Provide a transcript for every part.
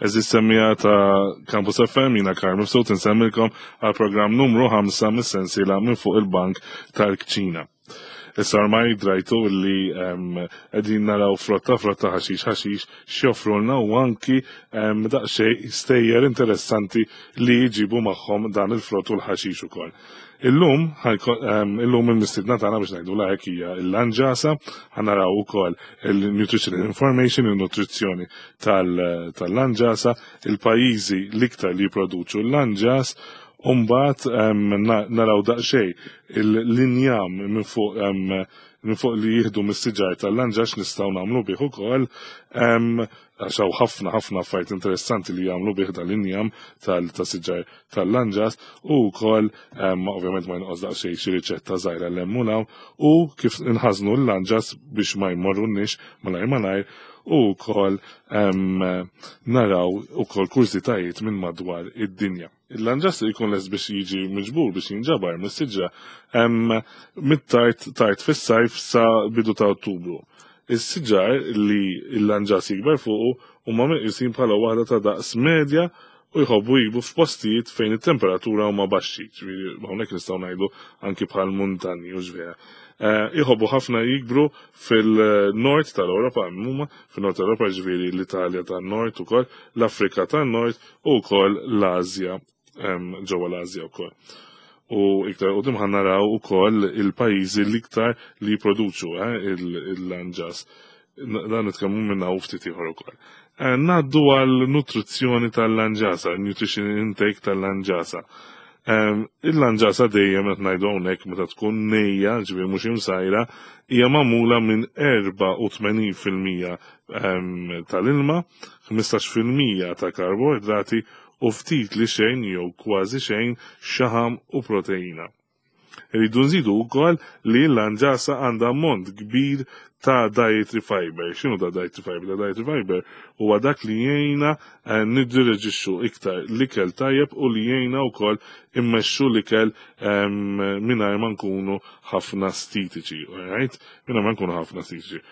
Eżis semmija ta' Campus FM jina Karmi Fsut nsemmilkom għal program numru 5 mis-sensiela minn fuq il-Bank tal-Kċina. Issa ormai drajtu li qegħdin naraw frotta ħaxix x'joffrulna u anki daqsxejn stejjer interessanti li jġibu magħhom dan il-frott u l-ħaxix ukoll. Illum il-mistidna tagħna biex ngħidu lajk hija l-lanġasa, ħanaraw ukoll il-nutritional information, il-nutrizzjoni tal-lanġasa, il-pajjiżi l-iktar li jipproduċu l-lanġas, u mbagħad naraw daqsxejn l-injam minn fuq li jieħdu mis-siġar tal-lanġas nistgħu nagħmlu bih ukoll għaxaw ħafna affarijiet interessanti li jagħmlu bih dal-injam tas-siġar tal-lanġas u wkoll ovvjament ma jinqos daqsxejn xi riċetta żgħira li hemm hawn u kif inħażnu l-lanġas biex ma jmorrunniex malajr u wkoll naraw ukoll kursitajiet minn madwar id-dinja. Il-lanġas jkun les biex jiġi miġbur biex jinġabar mis-siġra mit-tard fis-sajf sa bidu ta' Ottubru. Is-siġar li l-lanġas jikber fuqu huma meqjusin bħala waħda ta' daqs medja u jħobbu jibu f'postijiet fejn it-temperatura huma baxxi, ġifieri hawnhekk nistgħu ngħidu anki bħal muntanji u ġvera. Jħobbu ħafna jikbru fil-nord tal-Ewropa, fil-nord tal-Ewropa ġifieri l-Italja tan-nord ukoll, l-Afrika tan-nord u wkoll l-Asja, ġewwa l-Asja wkoll. U iktar qudiem ħannaraw ukoll il-pajjiżi l-iktar li jipproduċu il-lanġas. Dan nitkellmu minn hawn ftit ieħor ukoll. Ngħaddu għal nutrizzjoni tal-lanġasa, nutrition intake tal-lanġasa. Il-lanġasa dejjem qed ngħidu hawnhekk meta tkun nejja, ġifieri mhux imsajra, hija magħmula minn 84% tal-ilma, 15% ta' karboidrati u ftit li xejn jew kważi xejn xaħam u proteina. Irridu nżidu wkoll li l-lanġasa għandha ammont kbir ta' dietary fiber. X'inhu ta' dietary fiber? Ta' dietary fiber huwa dak li jgħinna niddireġixxu iktar l-ikel tajjeb u li jgħinna wkoll immexxu l-ikel mingħajr ma nkunu ħafna stitiċi, right? Mingħajr ma nkunu ħafna stitiċi.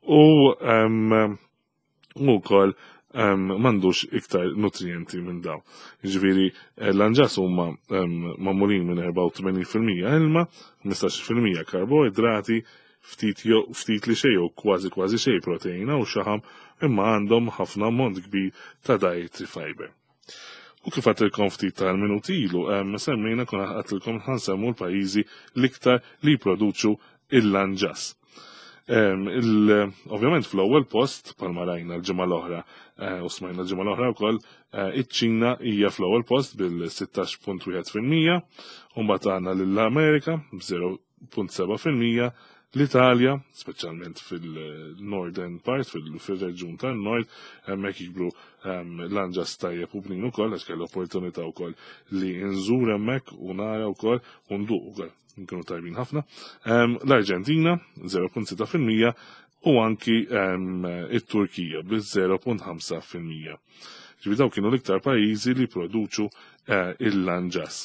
U wkoll m'għandux iktar nutrienti minn dawn. Jiġifieri l-lanġas huma magħmulin minn 84% ilma, 15% karboidrati, ftit li xejn jew kważi xejn proteina u xaħam imma għandhom ħafna ammont kbir ta' dietary fiber. U kif għatilkom ftit tal-minuti ilu, semmejna kun għatilkom ħansemmu l-pajjiżi l-iktar li jipproduċu il-lanġas. Ovvjament fl-ewwel post palma rajna l-ġimgħa l-oħra u smajna l-ġimgħa l-oħra wkoll iċ-Ċina hija fl-ewwel post bil-16.1%, u mbagħad għandna lill-Amerika b'0.7%, l-Italja, speċjalment fil-northern part, fil-reġjun tan-nord, hemmhekk jikbru lanġas tajjeb u bnin ukoll għax kellu opportunità wkoll li nżur hemmhekk u nara wkoll u nduq ukoll. Nkunu tajbin ħafna. L-Arġentina 0.6% u anki it-Turkija b'0.5%. Ġifieri dawn kienu l-iktar pajjiżi li jipproduċu il-lanġas.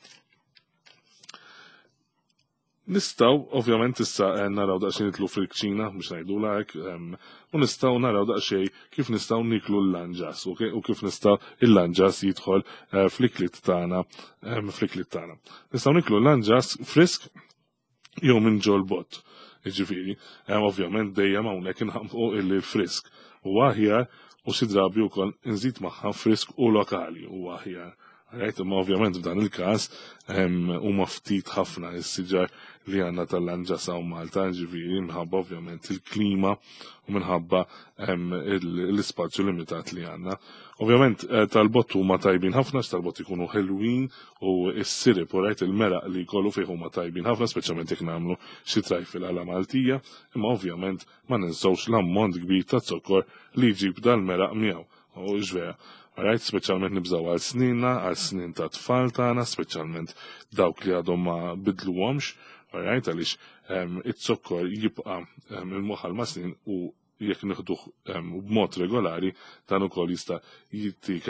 Nistgħu ovvjament issa naraw daqsxejn nitlu fil-Kċina biex ngħidulha hekk, u nistgħu naraw daqsxejn kif nistgħu niklu l-lanġas u kif nistgħu il-lanġas jidħol fl-ikliet tagħna. Nistgħu niklu l-lanġas frisk jew minn ġolbot. Jiġifieri ovvjament dejjem hawnhekk inħampqu il-frisk u aħjar u xi drabi wkoll inżid magħha frisk u lokali u aħjar. Ma ovvjament f'dan il-każ huma ftit ħafna is-siġar li għandna tal-lanġasa u Malta, ġifieri minħabba ovvjament il-klima u minħabba l-ispazju limitat li għandna. Ovvjament tal-bott huma tajbin ħafna, tal-bott ikunu ħelwin u s-sirip u rajt il-meraq li jkollu fih huma tajbin ħafna, speċjalment jekk nagħmlu xi trajfil għala Maltija, imma ovvjament ma ninsewx l-ammont kbir ta' zokkor li jġib dal-meraq miegħu. U ġvera. Alright, speċjalment nibżaw għal snin ta' tfal tagħna, speċjalment dawk li għadhom ma bidluhomx, alright, għaliex it-zokkor jibqa' il-moħħal ma' snin u jekk nieħduh b'mod regolari dan ukoll jista'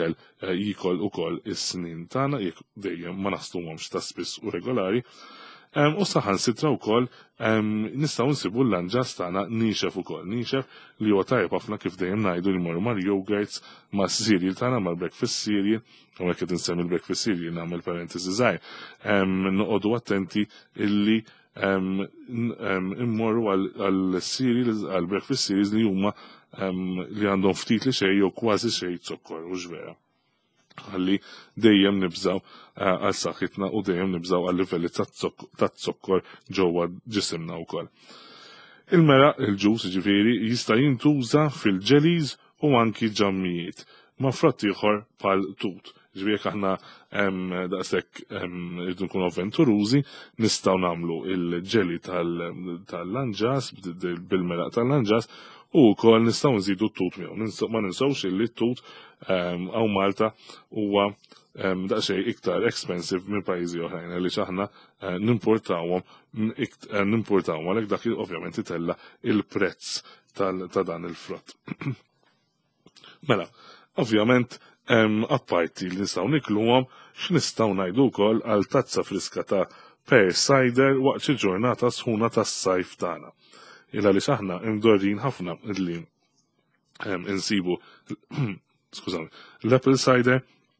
jikol ukoll is-snin tagħna jekk dejjem ma naħsluhomx ta' spiss u regolari. U saħansitra wkoll nistgħu nsibu l-lanġas tagħna nixef ukoll. Nixef li huwa tajjeb ħafna kif dejjem ngħidu li mmorru mal-yogurts, mas-cereal tagħna mal-breakfast cereal, u hekk qed insemmi l-breakfast cereal nagħmel parentesi żgħir. Noqogħdu attenti illi immorru għal-cereals, għal-breakfast cereals li huma li għandhom ftit li xejn jew kważi xejn zokkor mhux vera. Ħalli dejjem nibżaw għal saħħitna u dejjem nibżaw għal livelli tat-zokkor ġewwa ġisimna wkoll. Il-meraq, il-ġus ġifieri jista' jintuża fil-jellies u anki ġammijiet ma' frott ieħor bħal tut. Ġifieri aħna daqshekk irridu nkunu avventurużi nistgħu nagħmlu il-ġeli tal-lanġas bil-meraq tal-lanġas u wkoll nistgħu nżidu t-tut miegħu. Ma ninsewx illi t-tut għaw Malta huwa daqsxejn iktar expensive minn pajjiżi oħrajn għaliex aħna nimportawhom għalhekk dak ovvjament itella il-prezz ta' dan il-frott. Mela, ovvjament apparti li nistgħu nikluhom x'nistgħu ngħidu wkoll għal tazza friska ta' pear cider waqt xi ġurnata sħuna tas-sajf tagħna. Illa li aħna imdorrin ħafna li insibu skużawni, l-apple cider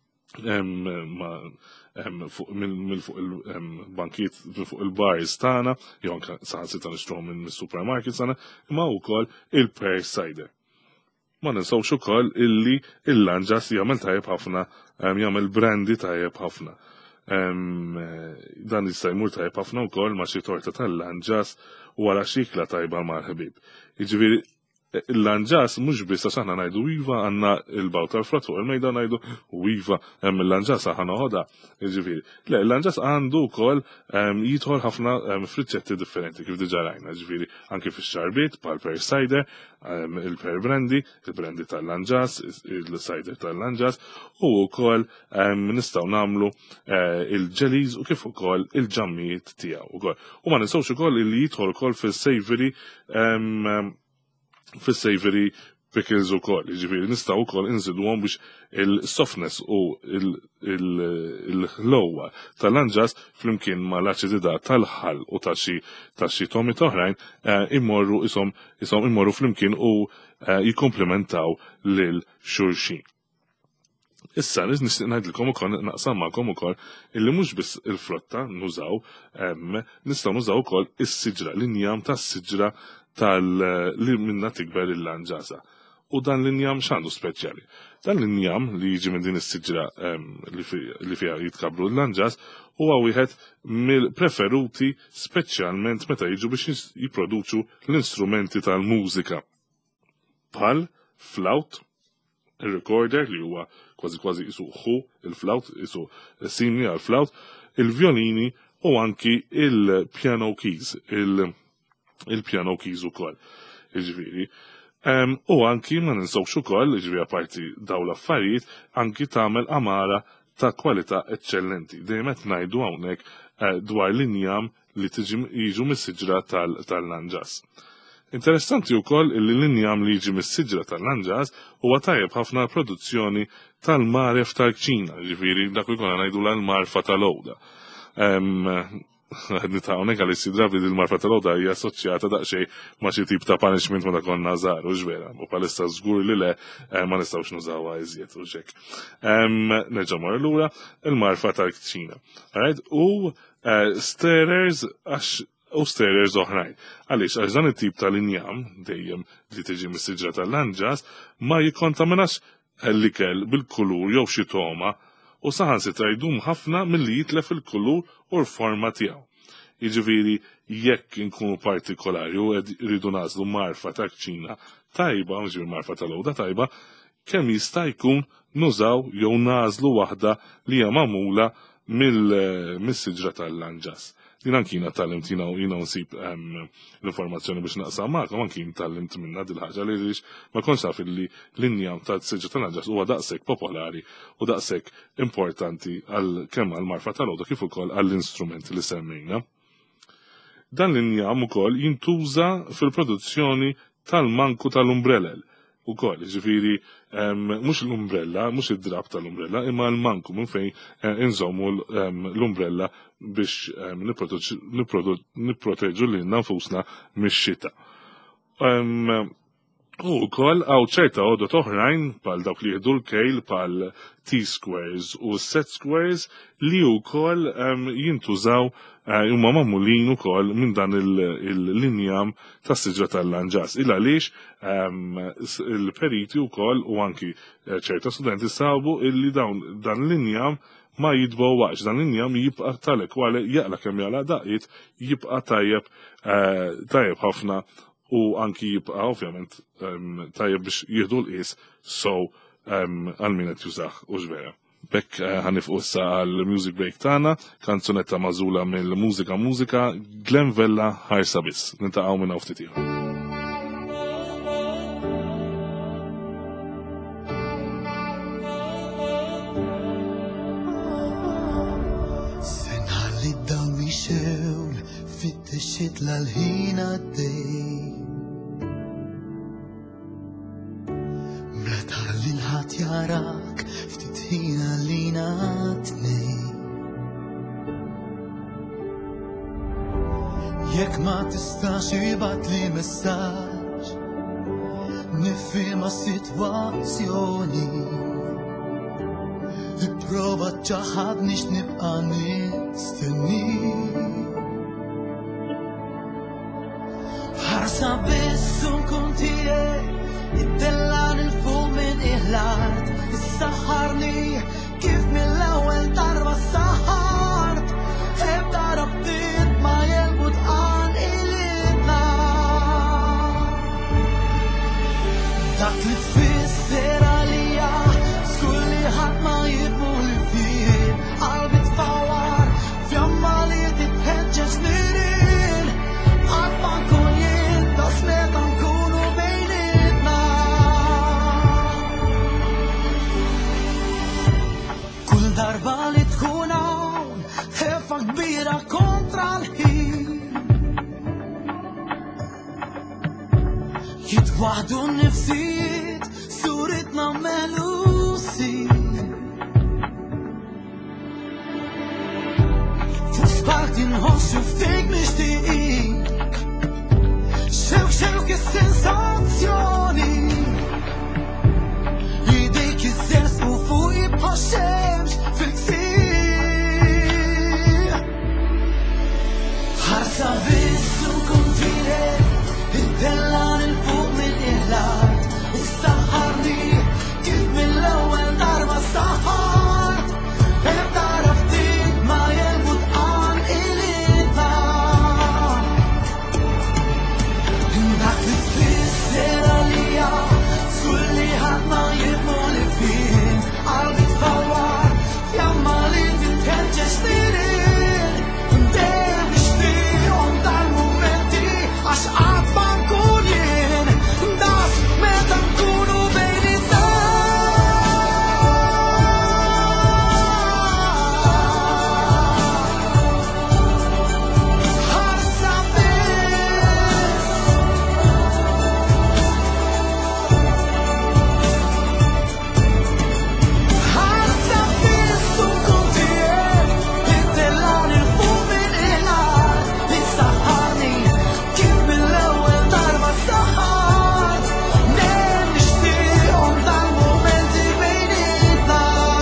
minn fuq il-bankiet fuq il-bars tagħna, jew anke saħansita nixtruhom minn supermarkets tagħna, imma wkoll il-pear cider. Ma ninsawx ukoll illi il-lanġas jagħmel tajjeb ħafna, jagħmel brandy tajjeb ħafna. Dan jista' jmur tajjeb ħafna wkoll ma' xi torta tal-lanġas wara xikla tajba mal-ħbib. Jiġifieri il-lanġas mhux biss għax aħna ngħidu iva għandna il-baw tal-frott fuq il-mejda ngħidu iva hemm il-lanġas aħna noħodha. Jiġifieri, le il-lanġas għandu wkoll jidħol ħafna friċċetti differenti kif diġà rajna, ġifieri anke fix-xarbiet bħal pear cider, il-pear brandy, il-brandy tal-lanġas, il-cider tal-lanġas u wkoll nistgħu nagħmlu il-jellies u kif ukoll il-ġammijiet tiegħu wkoll. U ma ninsewx ukoll li jidħol ukoll fis-savory pickles ukoll, jiġifieri nistgħu wkoll inżiduhom biex il-softness u il-ħlowa tal-lanġas flimkien ma l-aċidità tal-ħall u ta' xi tomit oħrajn imorru immorru flimkien u jikkomplementaw lil xulxin. Issa nixtieq ngħidilkom ukoll naqsam magħkom ukoll illi mhux biss il-frotta nużaw, nistgħu nużaw ukoll is-siġra, l-injam tas-siġra li minna tikber il-lanġasa. U dan l-injam x'għandu speċjali. Dan l-injam li jiġi minn din is-siġra li fiha jitkabru l-lanġas huwa wieħed mill-preferuti speċjalment meta jiġu biex jipproduċu l-istrumenti tal-mużika. Bħal flaut, il-recorder li huwa kważi isu ħu il-flaut, isu simili għal-flaut, il-violini u anki il-piano keys, il-piano keys ukoll. Jiġifieri. U anki ma ninsawx ukoll, jiġifieri apparti dawn l-affarijiet, anki tagħmel amara ta' kwalità eċċellenti. Dejjem qed ngħidu hawnhekk dwar l-injam li jiġu mis-siġra tal-lanġas. Interessanti wkoll li l-injam li jiġi mis-siġra tal-lanġas huwa tajjeb ħafna produzzjoni tal-maref tal-kċina, jiġifieri dak li konna ngħidu l-marfa tal-owda. Nita' hawnhekk għal istidrab li l-marfa tal-owda hija assoċjata daqsxejn ma' xi tip ta' punishment meta konna żgħar u x'vera, u bħalissa żgur li le ma nistgħux nużawha iżjed u x'hekk. Nerġa' mor lura il-marfa tal-kċina. U stirrers u stirrers oħrajn. Għaliex dan it-tip tal-injam dejjem li tiġi mis-siġra tal-lanġas ma jikkontaminax l-ikel bil-kulur jew xi toma u saħansitra jdum ħafna milli jitlef il-kulur u l-forma tiegħu. Jiġifieri jekk inkunu partikolari u rridu nażlu marfa ta' kċina tajba, ġifieri marfa tal-owda tajba, kemm jista' jkun nużaw jew nażlu waħda li hija magħmula mis-siġra tal-lanġas. Din ankina tallimt jina nsib l-informazzjoni biex naqsam magħkom anki tallimt minna dil-ħaġa li ma konx naf li l-injam tas-siġra tal-lanġas huwa daqshekk popolari u daqshekk importanti kemm għall-marfa tal-owda kif ukoll għall-instrumenti li semmejna. Dan l-injam ukoll jintuża fil-produzzjoni tal-manku tal-umbrellel. ukoll, ġifieri mhux l-umbrella, mhux id-drab tal-umbrella, imma l-manku minn fejn inżommu l-umbrella biex nipproteġu lilna nfusna mix-xita. U wkoll hawn ċerta għodot oħrajn bħal dawk li jieħdu l-kejl bħal T-squares u set squares li wkoll jintużaw huma magħmulin ukoll minn dan il-linjam tas-siġra tal-lanġas. Il għaliex il-periti wkoll u anki ċerta studenti sabu illi dan l-linjam ma jitbawwaqx, dan l-linjam jibqa' talek wara jaqla kemm jaqla daqqiet jibqa' tajjeb ħafna u anki jibqa' ovvjament tajjeb biex jieħdu l-qis għal min qed jużah u x'vera. Bekk ħanifqu issa għal music break tagħna, kanzunetta magħżula mill-mużika Glenn Vella ħarsa biss. Nintaqgħu minn hawn ftit ieħor. Senħalli dawn mixewl fit-tixit l-ħin għaddej. Meta l-ħat jarak ftit ħina li natnej. Jekk ma tistax ibat li messaġġ nifhimha s-sitwazzjoni. Ipprova ċaħadni x'nibqa' nistenni. Ħarsa biss nkun tiegħek id-dellan il-fuq minn il-art is-saħħarni kif mill-ewwel darba saħħart ebda rabtiet ma jelbu tqan ilitna. Dak li tfisser għalija żgur li ħadd ma jibmu li fih qalbi tfawwar fjamma li titħeġġeġ nirien qatt ma nkun jien ta' smeta nkunu bejnietna. Kull darba li tkun hawn ħefa kbira kontra l-ħin jitwaħdu n-nifsijiet suritna melusi. Fuq spalti nħossu fik nixtieq xewk is-sensazzjoni jidejk iż-żers u fuq jibqa' xemx fil-ksir. Ħarsa biss nkun tiegħek id-dellan il-fuq mill-qiegħlat is-saħħarni kif mill-ewwel darba saħħart ebda rabtiet ma jelbu tqan ilitna. Dak li tfisser għalija żgur li ħadd ma jibmu li fih qalbi tfawwar fjamma li titħeġġeġ nirien dejjem nixtieqhom dal-mumenti għax qatt ma nkun jien das meta nkunu bejnietna. Ħarsa biss ħarsa biss nkun tiegħek id-dellan il-fuq minn il-art is-saħħarni kif mill-ewwel darba saħħart dejjem nixtieqhom dal-mumenti bejnietna.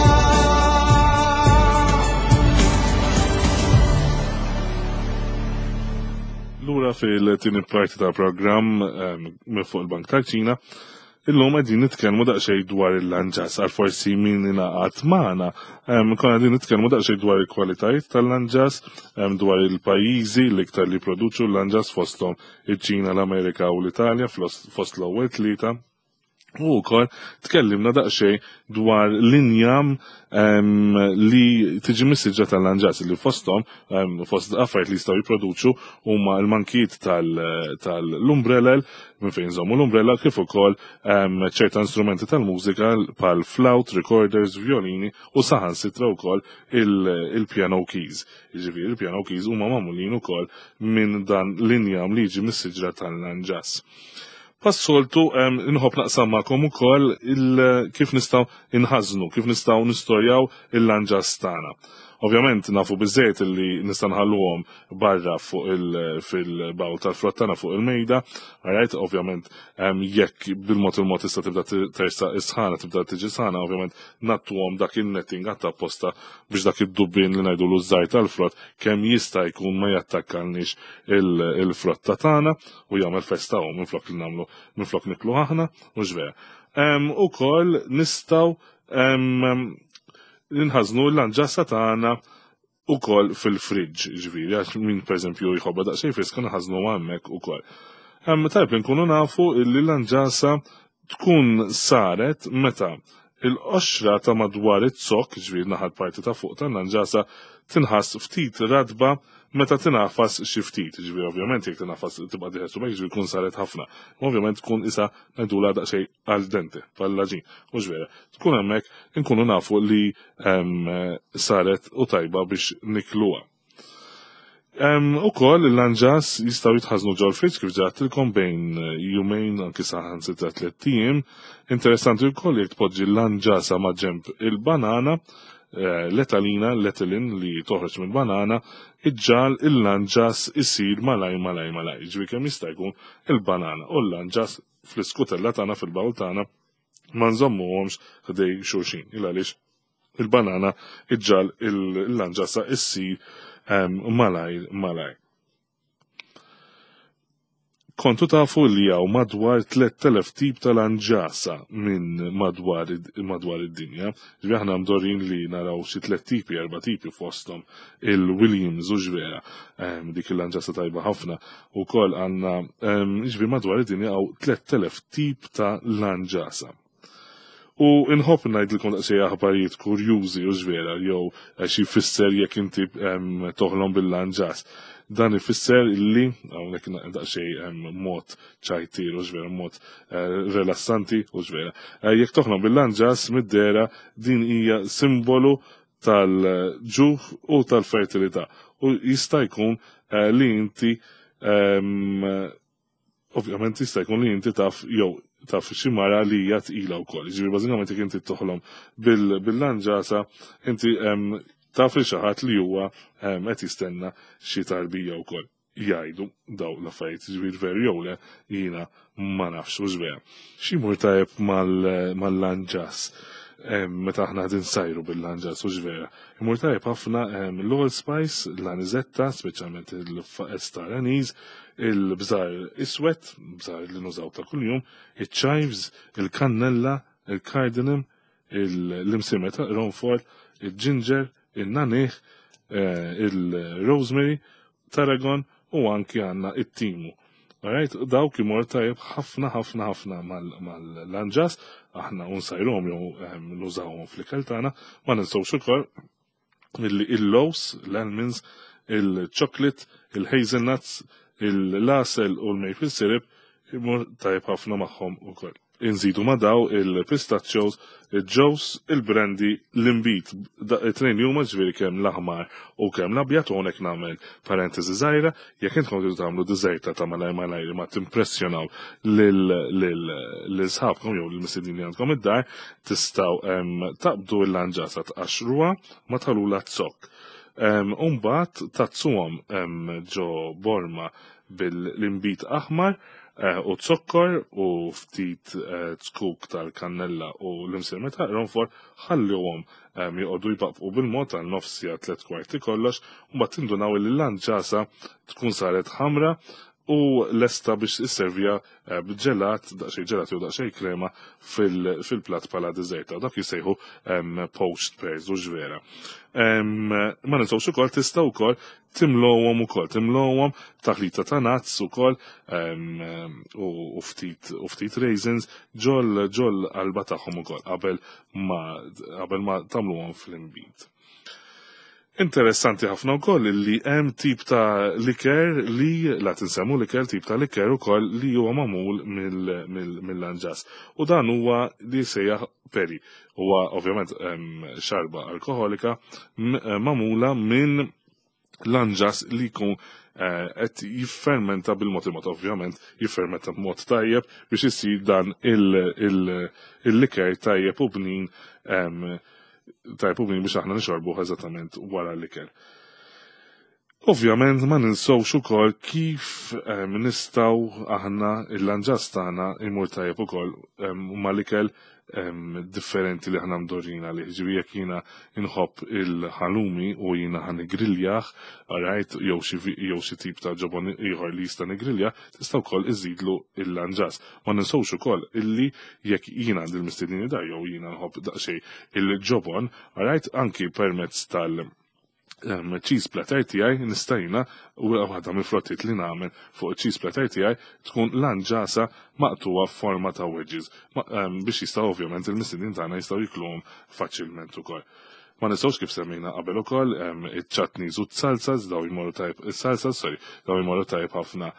Lura fil-tieni parti tal-programm minn fuq il-Bank tal-Ċina, illum qegħdin nitkellmu daqsxejn dwar il-lanġas għal forsi min ingħaqad magħna. Konna qegħdin nitkellmu daqsxejn dwar il-kwalitajiet tal-lanġas, dwar il-pajjiżi l-iktar li jipproduċu l-lanġas fosthom iċ-Ċina, l-Amerika u l-Italja fost l-ewwel tlieta. U wkoll tkellimna daqsxejn dwar l-injam li tiġi mis-siġra tal-lanġas li fosthom fost affarijiet li jistgħu jipproduċu huma l-mankiet tal-umbrellel minn fejn żommu l-umbrella kif ukoll ċerta instrumenti tal-mużika bħal flaut, recorders, violini u saħansitra wkoll il-piano keys. Jiġifieri il-piano keys huma magħmulin ukoll minn dan l-injam li jiġi mis-siġra tal-lanġas. Pas-soltu inħobb naqsam magħkom ukoll kif nistgħu inħażnu, kif nistgħu nistorjaw il-lanġas tagħna. Ovvjament nafu biżżejjed li nista' nħalluhom barra fil-bawl tal-frott tagħna fuq il-mejda, right? Ovvjament jekk bil-mod il-mod tista' tibda tersaq is-sħana, tibda tiġi sħana, ovvjament nattuhom dak il-netting għatta apposta biex dak id-dubbin li ngħidulu żgħir tal-frott kemm jista' jkun ma jattakkalniex il-frotta tagħna u jagħmel festahom minflok li nagħmlu minflok niklu aħna u x'vera. Ukoll nistgħu nħaznu l-lanġasa tagħna ukoll fil-friġġ, ġifieri, għax min pereżempju jħobba daqsxejn friska naħażnu hemmhekk ukoll. Tajb nkunu nafu li l-lanġasa tkun saret meta il-qoxra ta' madwar it-zokk, ġifieri naħa parti ta' fuq tal-lanġasa tinħass ftit radba meta tinafas xi ftit, ġifieri ovvjament jekk tinafas tibqa' diħed subek ġifieri tkun saret ħafna. Ovvjament tkun isa ngħidula daqsxejn al dente bħall-laġin, mhux vera. Tkun hemmhekk inkunu nafu li saret u tajba biex nikluha. Ukoll il-lanġas jistgħu jitħażnu ġol friġġ kif ġatilkom bejn jumejn anki saħan 6-3 ijiem. Interessanti wkoll jekk tpoġġi l-lanġasa ma' ġenb il-banana, l-etalin li toħroġ mill-banana, iġġal il-lanġas isir malaj. Ġifieri kemm jista' jkun il-banana u l-lanġas fl-iskutella tagħna fil-bawl tagħna ma nżommuhomx ħdej xulxin. Għaliex il-banana iġġal il-lanġasa issir malaj. Kontu tafu li jaw madwar 3000 tip tal-lanġasa minn madwar id-dinja. Ġifieri aħna mdorrin li naraw xi 3 tipi, 4 tipi fosthom il-Williams u ġvera dik il-lanġasa tajba ħafna. Ukoll għandna ġifieri madwar id-dinja hawn 3000 tip ta' lanġasa. U inħobb ngħidilkom daqsxejn aħbarijiet kurjużi u ġvera jew xi jfisser jekk inti toħlom bil-lanġas. Dan ifisser illi hawnhekk daqsxejn mod ċajtir u ġvera, mod relassanti u ġvera. Jekk toħlom bil-lanġas mid-dera din hija simbolu tal-ġuħ u tal-fertilità. U jista' jkun li inti ovvjament jista' jkun li inti taf jew taf xi mara li hija tqila wkoll. Ġifieri bażikament jekk inti toħlom bil-lanġasa inti taf li xi ħadd li huwa qed jistenna xi tarbija wkoll. Jgħidu daw l-affarijiet, ġifieri veru jew le jiena ma nafx u żvera. Xi jmur tajjeb mal-lanġas meta aħna qegħdin sajru bil-lanġas u ġvera. Imur tajjeb ħafna l-allspice, l-aniżetta, speċjalment il-star anise, il-bżar iswed, bżar li nużaw ta' kuljum, il-chives, il-kannella, il-cardamom, l-imsimet ronfort, il-ginger, il-nanih, il-rosemary, tarragon u anki għanna it-timu. Alright, dawk imur tajjeb ħafna mal-lanġas, aħna unsajruhom jew nużawhom fl-ikel tagħna, ma ninsewx ukoll il-lows, l-almonds, il-chocolate, il-hazelnuts, il-lasel u l-maple syrup imur tajjeb ħafna magħhom ukoll. Inżidu ma' daw il-pistachios, il-ġews, il-brandy, l-imbit. It-tnejn huma ġifieri kemm l-aħmar u kemm l-abjad u hawnhekk nagħmel parentesi żgħira, jekk intkom tridu tagħmlu diżerta ta' malajr ma timpressjonaw lil sħabkom jew lill-mistiednin li għandkom id-dar, tistgħu taqbdu l-lanġasa tqaxruha ma tħallula t-zokk. Mbagħad tazzuhom ġo borma bil-imbit aħmar u t-sokkor u ftit skuk tal-kannella u l-imsirmeta ronfort ħalliwhom joqogħdu jbaqbqu bil-mod għal nofsija 3 kwarti kollox u mbagħad tindunaw li l-lanġasa tkun saret ħamra u lesta biex isservja b'ġelat, daqsxejn ġelat jew daqsxejn krema fil-platt bħala diżerta. Dak jisejħu poached pears u ġvera. Ma ninsewx ukoll tista' wkoll timlowhom taħlita ta' nuts ukoll u ftit raisins ġol qalba tagħhom ukoll qabel ma tagħmluhom fl-imbit. Interessanti ħafna wkoll li hemm tip ta' liker li la tinsemmu liker tip ta' liker ukoll li huwa magħmul mill-lanġas. U dan huwa li sejjaħ peri. Huwa ovvjament xarba alkoħolika magħmula minn l-anġas li jkun qed jiffermenta bil-mod ovvjament jiffermenta b'mod tajjeb biex isir dan il-liker tajjeb u bnin biex aħna nixorbu eżattament wara l-liker. Ovvjament ma ninsowx ukoll kif nistgħu aħna l-anġas tagħna imur tajjeb ukoll huma l-ikel differenti li ħana mdorrina li ġivi jekk jiena inħobb il-ħalumi u jiena ħan igriljah, right, jew xi tip ta' ġobon ieħor li jista' nigrilja, tista' wkoll iżidlu l-anġas. Ma ninsowx ukoll illi jekk jiena għandi l-mistiedini da jew jiena nħobb daqsxejn il-ġobon, right, anki permezz cheese platter tiegħi nistajna u waħda mill-frottiet li nagħmel fuq cheese platter tiegħi tkun l-anġasa maqtuwa f'forma ta' wedges biex jistgħu ovvjament il-mistiedin tagħna jistgħu jikluhom faċilment ukoll. Ma nistgħux kif semmejna qabel ukoll iċ-chutneys u t-salsas daw jmorru tajb ħafna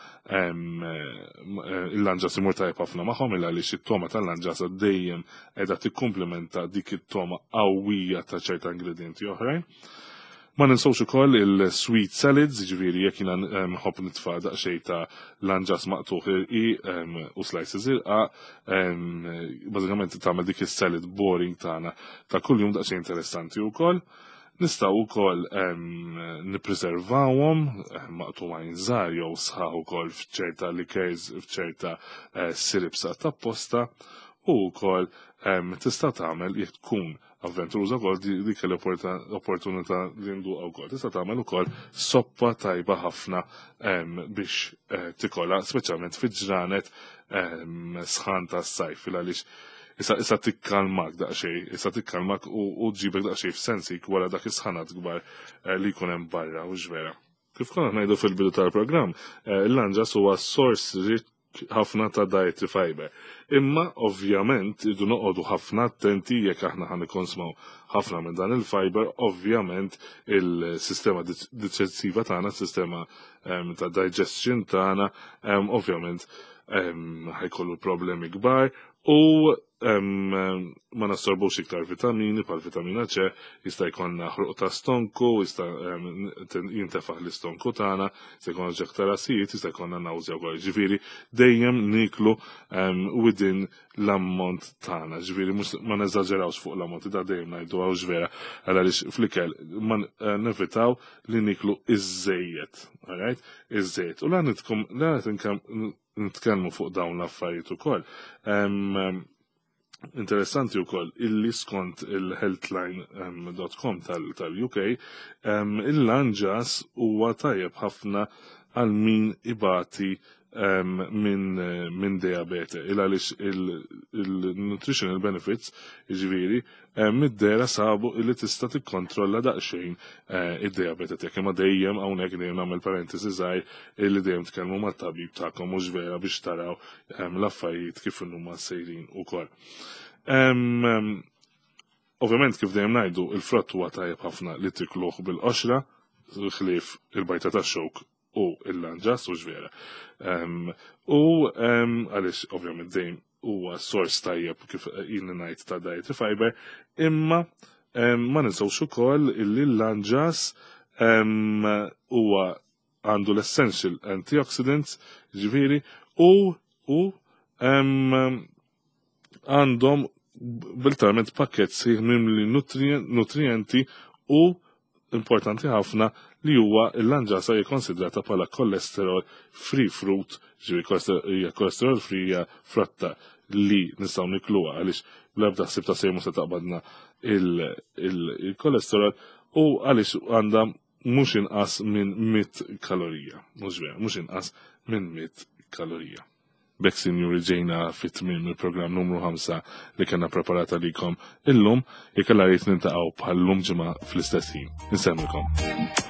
l-anġas imur tajb ħafna magħhom għaliex it-toma tal-anġasa dejjem qiegħda tikkumplementa dik it-toma qawwija ta' ċerta ingredienti oħrajn. Ma ninsawx ukoll il-sweet salads, ġifieri jekk jiena nħobb nitfa' daqsxejn ta' l-anġas maqtuħ u slices irqa, bażikament tagħmel dik is-salad boring tagħna ta' kuljum daqsxejn interessanti wkoll. Nistgħu wkoll nippreservawhom maqtuwajn żgħar jew sħaħ ukoll f'ċerta likers f'ċerta sirips tapposta u wkoll tista' tagħmel jekk tkun avventuruża wkoll dik l-opportunità li nduqha wkoll. Tista' tagħmel ukoll soppa tajba ħafna biex tikolla speċjalment fiġranet sħan tas-sajf għaliex issa tikkalmak daqsxejn, issa tikkalmak u ġibek daqsxejn f'sensik wara dak is-sħanat kbar li jkun hemm barra u ġvera. Kif konna ngħidu fil-bidu tal-programm, l-anġas huwa sors rich ħafna ta' dietary fiber. Imma ovvjament idu noqogħdu ħafna attenti jekk aħna ħan ikkonsmaw ħafna minn dan il-fiber, ovvjament il-sistema diġestiva tagħna, sistema ta' digestion tagħna, ovvjament ħajkollu problemi kbar u ma nassorbux iktar vitamini bħal vitamina C, jista' jkollna ħruq ta' stonku, jista' jintefaħ l-istonku tagħna, jista' jkollna ġeħtarasijiet, jista' jkollna nawżja wkoll. Ġifieri dejjem niklu within l-ammont tagħna. Ġifieri mhux ma neżaġerawx fuq l-ammont ta' dejjem ngħidu hawn ġvera għaliex fl-ikel ma nevitaw li niklu iż-żejjed, alright? Iż-żejjed. U la nitkellmu fuq dawn l-affarijiet ukoll. Interessanti wkoll illi skont il-healthline.com tal-UK il-lanġas huwa tajjeb ħafna għal min ibati minn diabete għaliex il-nutritional benefits ġifieri mid-dera sabu illi tista' tikkontrolla daqsxejn id-diabete tiegħek imma dejjem hawnhekk dejjem nagħmel parentesi żgħir illi dejjem tkellmu mat-tabib tagħkom mhux vera biex taraw l-affarijiet kif huma sejrin ukoll. Ovvjament kif dejjem ngħidu il-frott huwa tajjeb ħafna li tikluh bil-qoxra ħlief il-bajta tax-xowk u l-lanġas u ġvera. U għaliex ovvjament dejjem huwa sors tajjeb kif jien ngħid ta' dietary fiber, imma ma ninsawx ukoll illi l-lanġas huwa għandu l-essential antioxidants ġifieri u għandhom bil-talment pakket sħiħ mimli nutrienti u importanti ħafna li huwa l-lanġasa hija konsidrata bħala cholesterol free fruit, ġifieri cholesterol free hija frotta li nistgħu nikluha għaliex bl-ebda ħsieb ta' sejmu se taqbadna il-cholesterol u għaliex għandha mhux inqas minn 100 kalorija, mhux inqas minn 100 kalorija. Bek sinjuri ġejna fit-tmiem il-programm numru 5 li kena preparata likom illum jekk alla rrid nintaqgħu bħal lum ġimgħa fl-istess ħin. Insemmilkom.